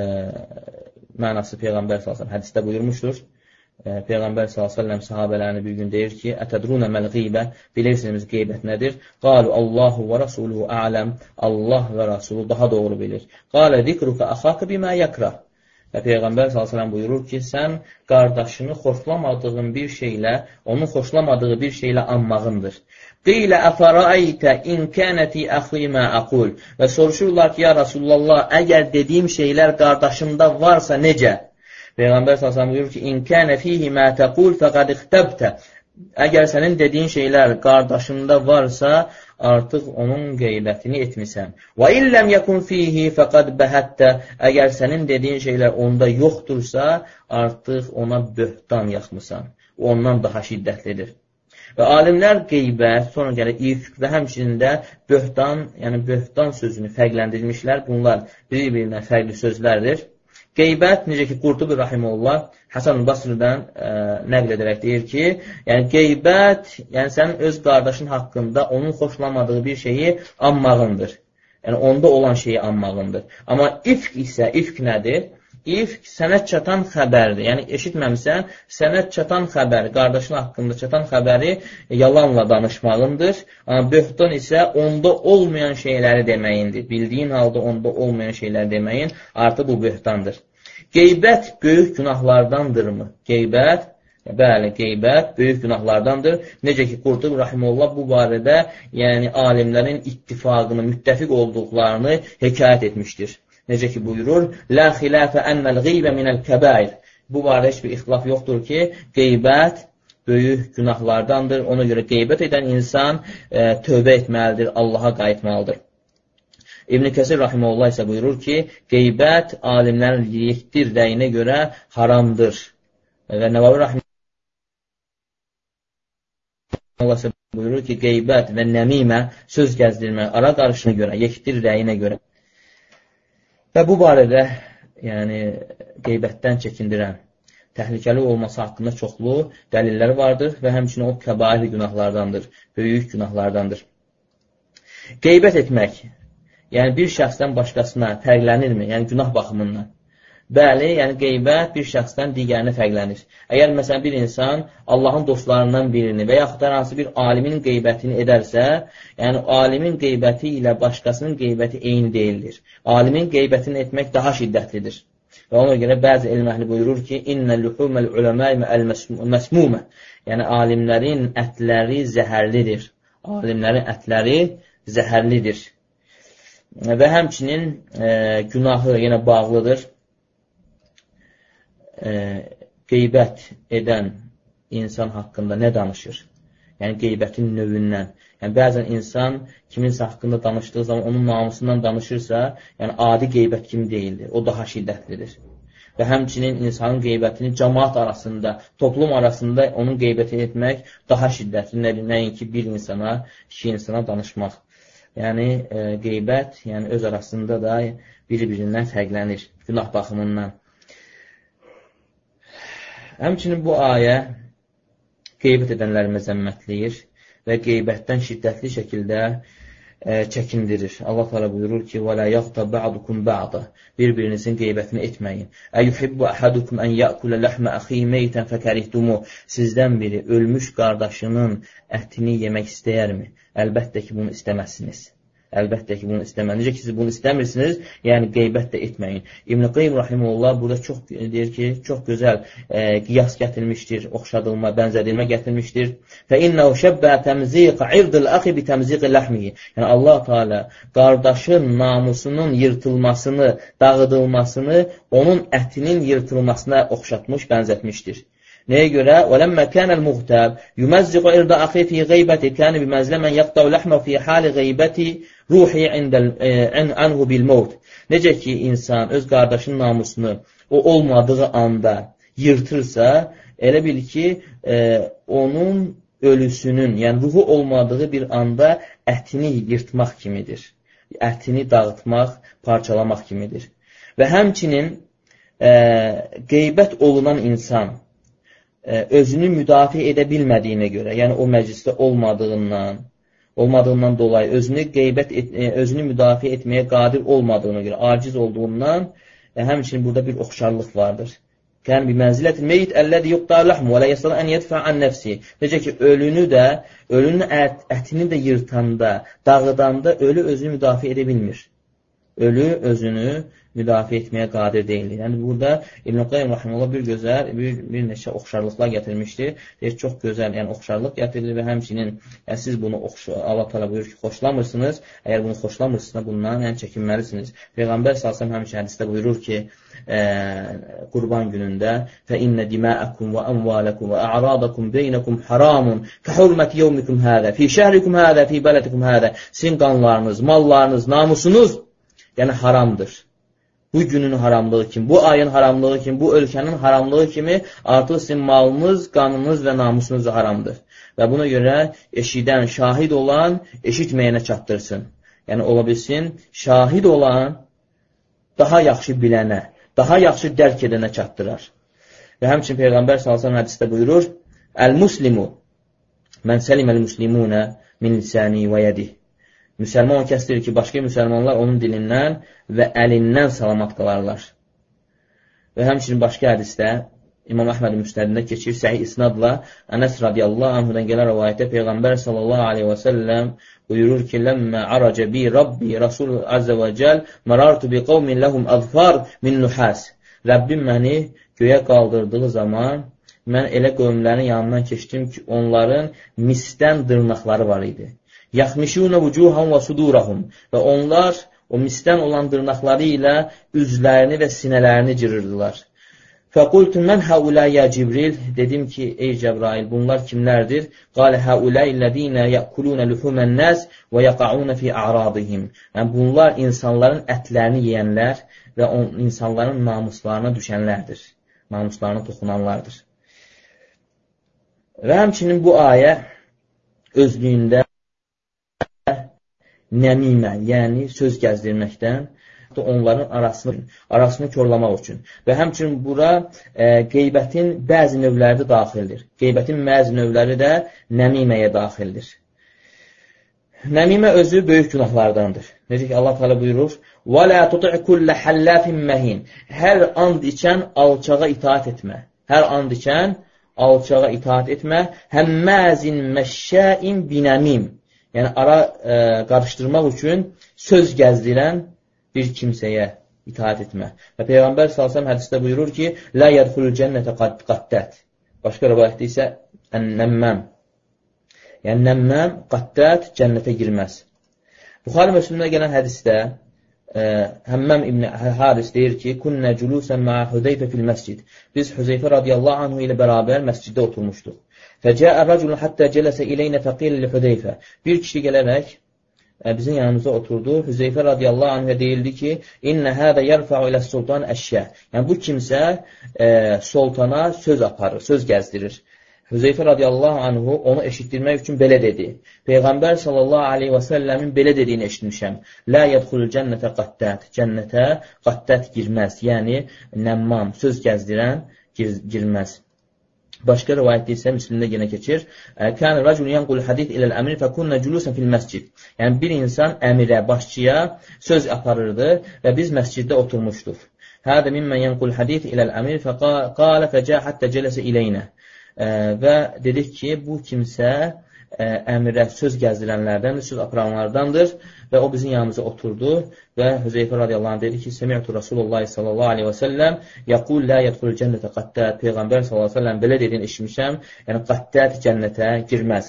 mənası Peyğəmbər s.ə.v hədisdə buyurmuşdur. Peyğəmbər s.ə.v sahabələrini bir gün deyir ki, "Ətədrunə məl-qeybə." Bilirsiniz qeybət nədir? "Qalu Allahu və Rasuluhu a'ləm." Allah və Rasulu daha doğru bilir. "Qalə zikruka axaka bimə yakrah." Və Peyğəmbər s.ə.v buyurur ki, sən qardaşını xoşlamadığın bir şeylə, onun xoşlamadığı bir şeylə anmağındır. Qilə əfərəəytə in kənəti əximə əqul. Və soruşurlar ki, ya Rasulullah, əgər dediyim şeylər qardaşımda varsa necə? Peyğəmbər s.ə.v buyurur ki, in kənə fihi mə təqul fəqəd ixtəbtə. Əgər sənin dediyin şeylər qardaşında varsa, artıq onun qeybətini etmisən. Və illəm yəkun fihi fəqad bəhəttə. Əgər sənin dediyin şeylər onda yoxdursa, artıq ona böhtan yaxmısan. Ondan daha şiddətlidir. Və alimlər qeybət, sonra gəlir ifk və həmçinin də böhtan, yəni böhtan sözünü fərqləndirmişlər. Bunlar bir-birindən fərqli sözlərdir. Qeybət, necə ki, Qurtubi Rahimullah Həsən Basridən nəql edərək deyir ki, yəni qeybət, yəni sənin öz qardaşın haqqında onun xoşlamadığı bir şeyi anmağındır. Yəni onda olan şeyi anmağındır. Amma ifk isə, ifk nədir? İfk sənə çatan xəbərdir. Yəni eşitməmsən, sənə çatan xəbər, qardaşın haqqında çatan xəbəri yalanla danışmağındır. Amma böhtan isə onda olmayan şeyləri deməyindir. Bildiyin halda onda olmayan şeyləri deməyin, artıq bu böhtandır. Qeybət böyük günahlardandırmı? Qeybət, bəli, qeybət böyük günahlardandır. Necə ki, Qurtubi Rahimullah bu barədə, yəni alimlərin ittifaqını, müttəfiq olduqlarını hekayət etmişdir. Necə ki buyurur, "La xilafə ennəl qeybə minəl kəbair." Bu barədə heç bir ixtilaf yoxdur ki, qeybət böyük günahlardandır. Ona görə qeybət edən insan tövbə etməlidir, Allaha qayıtmalıdır. İbn Kəsir Rahimullah isə buyurur ki, qeybət alimlərin yekdir rəyinə görə haramdır. Və Nəvavi Rahimullah isə buyurur ki, qeybət və nəmimə söz gəzdirmə, ara qarışına görə, yekdir rəyinə görə. Və bu barədə, yəni qeybətdən çəkindirən, təhlükəli olması haqqında çoxlu dəlilləri vardır və həmçinin o kəbair günahlardandır, böyük günahlardandır. Qeybət etmək, Yəni, bir şəxsdən başqasına fərqlənirmi? Yəni, günah baxımından. Bəli, yəni qeybət bir şəxsdən digərinə fərqlənir. Əgər, məsələn, bir insan Allahın dostlarından birini və yaxud da hansı bir alimin qeybətini edərsə, yəni alimin qeybəti ilə başqasının qeybəti eyni deyildir. Alimin qeybətini etmək daha şiddətlidir. Və ona görə bəzi elm əhli buyurur ki, İnnə lühuməl uləməy məsmumə. Yəni, alimlərin ətləri zəhərlidir. Alimlərin ətləri zəhərlidir. Və həmçinin günahı yenə bağlıdır. Qeybət edən insan haqqında nə danışır? Yəni, qeybətin növündən. Yəni, bəzən insan kiminsə haqqında danışdığı zaman onun namusundan danışırsa, yəni, adi qeybət kimi deyildir. O daha şiddətlidir. Və həmçinin insanın qeybətini cəmaat arasında, toplum arasında onun qeybətini etmək daha şiddətlidir. Nəinki bir insana, iki insana danışmaq. Yəni, qeybət öz arasında da bir-birindən fərqlənir, günah baxımından. Həmçinin bu ayə qeybət edənləri məzəmmətləyir və qeybətdən şiddətli şəkildə çəkindirir. Allah Teala buyurur ki, وَلَا يَغْتَ بَعْضُكُمْ بَعْضًا Bir-birinizin qeybətini etməyin. أَيُحِبُّ أَحَدُكُمْ أَنْ يَأْكُلَ لَحْمَ أَخِيهِ مَيْتًا فَكَرِهْتُمُوهُ Sizdən biri ölmüş qardaşının ətini yemək istəyərmi? Əlbəttə ki, bunu istəməzsiniz. Əlbəttə ki, bunu istəməyin. Necə ki, siz bunu istəmirsiniz, yəni qeybət də etməyin. İbn-i Qayyim Rahimullah burada çox deyir ki, çox gözəl qiyas gətirilmişdir, oxşadılma, bənzədilmə gətirilmişdir. فَإِنَّهُ شَبَّهَ تَمْزِيقَ عِرْضِ الْأَخِ بِتَمْزِيقِ لَحْمِهِ Yəni Allah Teala qardaşın namusunun yırtılmasını, dağıdılmasını onun ətinin yırtılmasına oxşatmış, bənzətmişdir. Nəyə görə? وَلَمَّا كَانَ الْمُغْتَابِ يُمَزِّقُ عِرْضَ أَخِيهِ فِي غَيْبَةِ كَانَ بِمَنْزِلَةٍ مَنْ يَقْطَعُ لَحْمَهُ فِي حَالِ غَيْبَةِ ruhi anhu bil maut. Necə ki, insan öz qardaşının namusunu o olmadığı anda yırtırsa, elə bil ki, onun ölüsünün, yəni ruhu olmadığı bir anda ətini yırtmaq kimidir. Ətini dağıtmaq, parçalamaq kimidir. Və həmçinin qeybət olunan insan özünü müdafiə edə bilmədiyinə görə, yəni o məclisdə olmadığından dolayı özünü müdafiə etməyə qadir olmadığına görə, aciz olduğundan həmçinin burada bir oxşarlıq vardır. Yəni, bir mənziləti meyit əllədi yuqtar ləhmu və lə yəsələ ən yədfə ən nəfsi. Necə ki, ölünün ətini də yırtanda, dağıdanda ölü özünü müdafiə edə bilmir. Ölü özünü müdafiə etməyə qadir deyildir. Yəni, burada İbn-i Qayyim Rahimullah bir neçə oxşarlıqlar gətirmişdir. Çox gözəl oxşarlıq gətirilir və həmçinin siz bunu Allah Teala buyurur ki, xoşlamırsınız. Əgər bunu xoşlamırsınızsa, bundan çəkinməlisiniz. Peyğəmbər sallallahu əleyhi hədisdə buyurur ki, Qurban günündə فَإِنَّ دِمَاءَكُمْ وَأَمْوَالَكُمْ وَأَعْرَاضَكُمْ بَيْنَكُمْ حَرَامٌ كَحُرْمَةِ يَوْمِكُمْ هَذَا فِي شَهْرِكُمْ هَذَا فِي بَلَدِكُمْ هَذَا Sizin qanlarınız, mallarınız, namusunuz yəni haramdır. Bu günün haramlığı kimi, bu ayın haramlığı kimi, bu ölkənin haramlığı kimi artıq sizin malınız, qanınız və namusunuz da haramdır. Və buna görə eşidən, şahid olan eşitməyənə çatdırsın. Yəni ola bilsin, şahid olan daha yaxşı bilənə, daha yaxşı dərk edənə çatdırar. Və həmçin Peyğəmbər sallallahu əleyhi hədisdə buyurur: "Əl-muslimu men seliməl-muslimunə min lisani və yedih." Müsəlman o kəsdir ki, başqa müsəlmanlar onun dilindən və əlindən salamat qalarlar. Və həmçinin başqa hədisdə İmam Əhməd Müsnədində keçir səhih isnadla Ənəs radiyallahu anhudan gələn rivayətdə Peyğəmbər sallallahu aleyhi və səlləm buyurur ki, "Ləmmə araca bi Rabbi Rasul azza və cəl marartu bi qavmin lahum azfar min nuhas." Rəbbim məni göyə qaldırdığı zaman mən elə qövmlərin yanından keçdim ki, onların misdən dırnaqları var idi. Yaxmişuna vucuhum və sudurahum və onlar o misdən olan dırnaqları ilə üzlərini və sinələrini cırırdılar. Fəqultu mən haula ya Cibril dedim ki, ey Cəbrail, bunlar kimlərdir? Qalə haulaillezina ya'kuluna luhuman nas və yaqauna fi a'radihim. Yəni bunlar insanların ətlərini yeyənlər və insanların namuslarına düşənlərdir. Namuslarına toxunanlardır. Və həmçinin bu ayə özlüyündə nəmimə, yəni söz gəzdirməkdən, onların arasını korlamaq üçün. Və həmçinin bura qeybətin bəzi növləri də daxildir. Qeybətin bəzi növləri də nəmiməyə daxildir. Nəmimə özü böyük günahlardandır. Necə ki, Allah Teala buyurur, وَلَا تُطِعْ كُلَّ حَلَّافٍ مَهِينٍ Hər and içən alçağa itaat etmə. Hər and içən alçağa itaat etmə. Həmməzin məşşəin binəmim. Yəni, ara qarışdırmaq üçün söz gəzdirən bir kimsəyə itaat etmə. Və Peyğəmbər s.ə.v hədisdə buyurur ki, لَا يَدْخُلُ الْجَنَّةَ qattət. Başqa rəvayətdə isə nəmməm. Yəni, nəmməm, qattət cənnətə girməz. Buxari Müslimdə gələn hədisdə Həmməm İbn Haris deyir ki, Künnə culusən mə'ə Hüzeyfə fil məscid. Biz Hüzeyfə radiyallahu anhu ilə bərabər məsciddə oturmuşduq. Fəcəə rəculun həttə cələsə ileynə fəqil li Hüzeyfə. Bir kişi gələrək bizim yanımıza oturdu. Hüzeyfə radiyallahu anhuya deyildi ki, İnnə hədə yərfəu ilə sultan əşyə. Yəni, bu kimsə sultana söz aparır, söz gəzdirir. Hüzeyfə radiyallahu anhu onu eşitdirmək üçün belə dedi. Peyğəmbər sallallahu aleyhi və səlləmin belə dediyini eşitmişəm. Lə yədxulul cənnətə qattət. Cənnətə qattət girməz. Yəni, nəmmam, söz gəzdirən girməz. Başqa rivayətdə isə Müslimdə yenə keçir. Kən rəculun yanqul hadith iləl əmir fəkunnə culusən fil məscid. Yəni, bir insan əmirə, başçıya söz aparırdı və biz məsciddə oturmuşduq. Hədə mimmən yanqul hadith iləl əmir fəqalə fəcə həttə cələsə ileynə. Və dedik ki, bu kimsə əmirə söz gəzdirənlərdən, söz aparanlardandır və o bizim yanımıza oturdu və Hüzeyfə radiyallahu anh dedi ki, Semi'tu Rasulullah sallallahu aleyhi və səlləm yəqul lə yədxulul cənnətə qattət. Peyğəmbər sallallahu aleyhi və səlləm belə dediyini eşitmişəm, yəni qattət cənnətə girməz.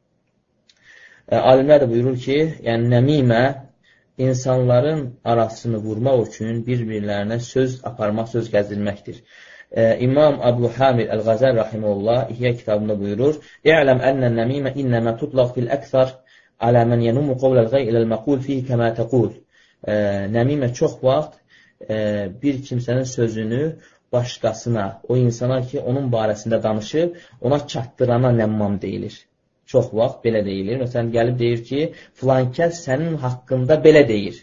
Alimlər də buyurur ki, yəni nəmimə insanların arasını vurmaq üçün bir-birlərinə söz aparmaq, söz gəzdirməkdir. İmam Əbu Hamid Əl-Ğazəl rahimehullah İhya kitabında buyurur: "İ'lem ennen nemime innema tutlaq fil aksar ala men yenumu qawlal ghay ila'l maqul fihi kama taqul." Nəmimə çox vaxt bir kimsənin sözünü başqasına, o insana ki, onun barəsində danışıb, ona çatdırana nəmmam deyilir. Çox vaxt belə deyilir. Məsələn, gəlib deyir ki, filan kəs sənin haqqında belə deyir.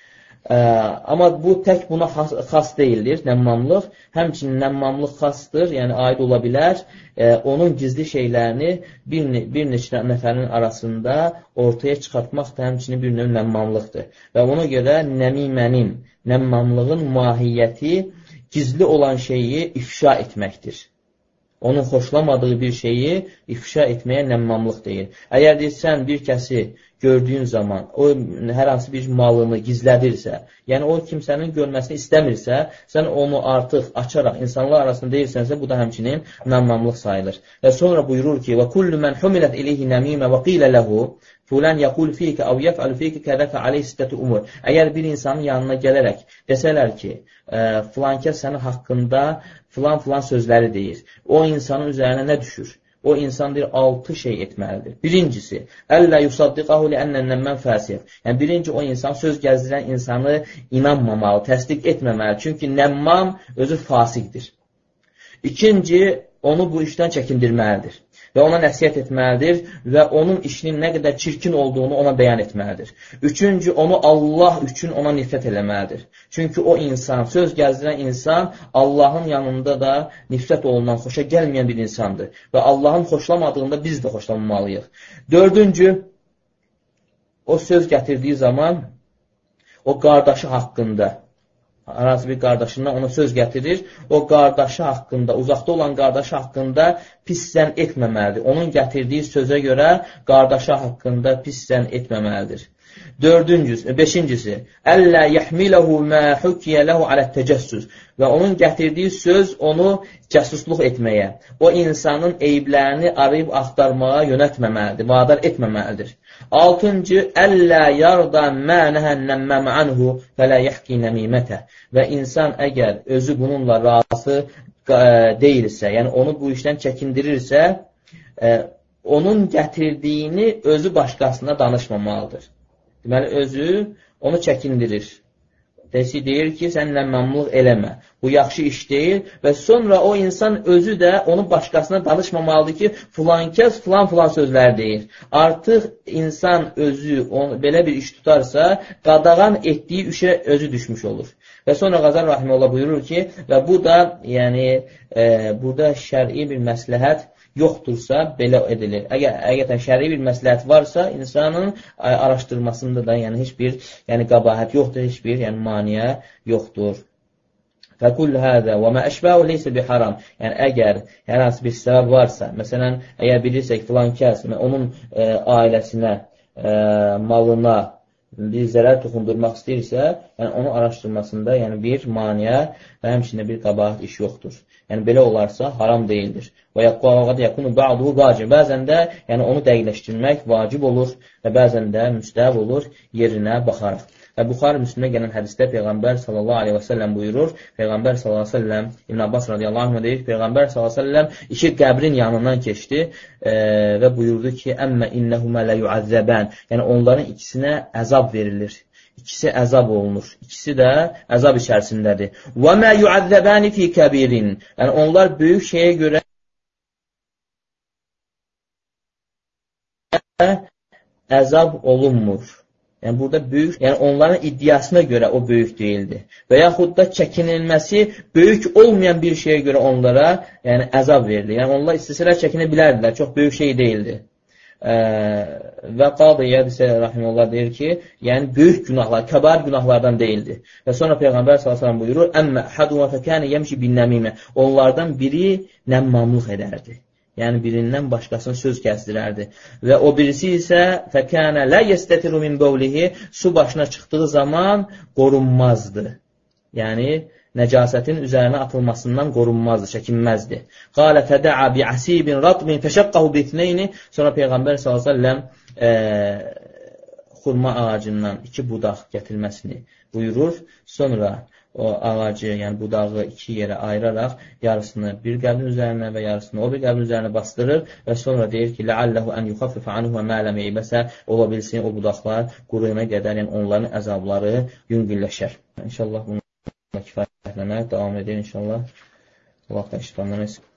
Amma bu tək buna xas deyildir, nəmmamlıq. Həmçinin nəmmamlıq xasdır, yəni aid ola bilər. Onun gizli şeylərini bir neçə nəfərin arasında ortaya çıxartmaq da həmçinin bir növ nəmmamlıqdır. Və ona görə nəmimənin, nəmmamlığın mahiyyəti gizli olan şeyi ifşa etməkdir. Onun xoşlamadığı bir şeyi ifşa etməyə nəmmamlıq deyir. Əgər deyirsən bir kəsi gördüyün zaman o hər hansı bir malını gizlədirsə, yəni o kimsənin görməsini istəmirsə, sən onu artıq açaraq insanlar arasında deyirsənsə, bu da həmçinin nəmmamlıq sayılır. Və sonra buyurur ki: "Və kullu men humilət ilayhi namimə və qilə lehu fulan yaqul fika aw yef'alu fika kadaka alayhi sittatu umur." Əgər bir insanın yanına gələrək desələr ki, filan kəs sənin haqqında filan sözləri deyir, o insanın üzərinə nə düşür? O insan deyir, 6 şey etməlidir. Birincisi, əllə yusaddiqahu li'ənnən nəmmən fəsiq. Yəni, birinci o insan söz gəzdirən insanı inanmamalı, təsdiq etməməli. Çünki nəmmam özü fasiqdir. İkinci, onu bu işdən çəkindirməlidir və ona nəsihət etməlidir və onun işinin nə qədər çirkin olduğunu ona bəyan etməlidir. Üçüncü, onu Allah üçün ona nifrət eləməlidir. Çünki o insan, söz gəzdirən insan Allahın yanında da nifrət olunan, xoşa gəlməyən bir insandır. Və Allahın xoşlamadığında biz də xoşlanmalıyıq. Dördüncü, o söz gətirdiyi zaman o qardaşı haqqında, arası bir qardaşından ona söz gətirir, o qardaşı haqqında, uzaqda olan qardaşı haqqında pis zənn etməməlidir. Onun gətirdiyi sözə görə qardaşı haqqında pis zənn etməməlidir. Beşincisi, əllə yəhmiləhu mə hükkiyə ləhu alət təcəssüs və onun gətirdiyi söz onu cəsusluq etməyə, o insanın eyblərini arayıb axtarmağa yönətməməlidir, vadar etməməlidir. Altıncı, əllə yarda mə nəhənnəmməm anhu fələ yəhki nəmimətə və insan əgər özü bununla razı deyilsə, yəni onu bu işdən çəkindirirsə, onun gətirdiyini özü başqasına danışmamalıdır. Deməli, özü onu çəkindirir. Deyir ki, sən nəmmamlıq eləmə. Bu yaxşı iş deyil və sonra o insan özü də onun başqasına danışmamalıdır ki, filan kəs filan sözlər deyir. Artıq insan özü belə bir iş tutarsa, qadağan etdiyi işə özü düşmüş olur. Və sonra Qazan Rahimullah buyurur ki, və bu da, yəni, burada şər'i bir məsləhət yoxdursa, belə edilir. Əgər şər'i bir məsləhət varsa, insanın araşdırmasında da yəni, heç bir qəbahət yoxdur, heç bir maniyə yoxdur. فَكُلْ هَذَا وَمَا أَشْبَهُ لَيْسَ بِحَرَامٍ. Yəni, əgər hər hansı bir səbəb varsa, məsələn, əgər bilirsək filan kəs onun ailəsinə, malına bir zərər toxundurmaq istəyirsə, yəni onun araşdırmasında yəni bir maniyə və həmçində bir qəbahət iş yoxdur. Yəni belə olarsa haram deyildir. Və yakunu ba'duhu vacib. Bəzən də yəni onu dəqiqləşdirmək vacib olur və bəzən də müstəhab olur yerinə baxaraq. Və Buxari Müslimdə gələn hədisdə Peyğəmbər sallallahu aleyhi və səlləm buyurur. Peyğəmbər sallallahu aleyhi və səlləm İbn Abbas radiyallahu anh deyir. Peyğəmbər sallallahu aleyhi və səlləm iki qəbrin yanından keçdi və buyurdu ki, əmmə innəhumə lə yuəzzəbən. Yəni onların ikisinə əzab verilir. İkisi əzab olunur. İkisi də əzab içərisindədir. Və mə yuəzzəbəni fi kəbirin. Yəni onlar böyük şeyə görə əzab olunmur. Yəni burada böyük, yəni onların iddiasına görə o böyük deyildi. Və yaxud da çəkinilməsi böyük olmayan bir şeyə görə onlara yəni əzab verilir. Yəni onlar istəsələr çəkinə bilərdilər, çox böyük şey deyildi. Və Qadı İyad isə rahimehullah deyir ki, yəni böyük günahlar, kəbar günahlardan deyildi. Və sonra Peyğəmbər sallallahu əleyhi və səlləm buyurur: "Əmmə hadwa fakana yemşi bin-namimə." Onlardan biri nəmmamlıq edərdi. Yəni birindən başqasına söz kəsdirərdi. Və o birisi isə fəkənə lə yestetiru min bawlihi, su başına çıxdığı zaman qorunmazdı. Yəni nəcasətin üzərinə atılmasından qorunmazdı, çəkinməzdi. Qalə fədə'a bi'asibin ratbin fəşəqqahu bitneyni. Sonra Peyğəmbər sallallahu əleyhi və səlləm xurma ağacından 2 budaq gətirməsini buyurur. Sonra o ağacı, yəni budağı 2 yerə ayıraraq yarısını bir qəbrin üzərinə və yarısını o bir qəbrin üzərinə bastırır və sonra deyir ki, لَعَلَّهُ أَنْ يُخَفِّفَ عَنْهُ وَمَا لَمْ يَيْبَسَ. Ola bilsin o budaqlar quruyana qədər, yəni onların əzabları yüngülləşər. İnşallah bunu kifayətlənmək davam edir inşallah. Allah da işləmləmək.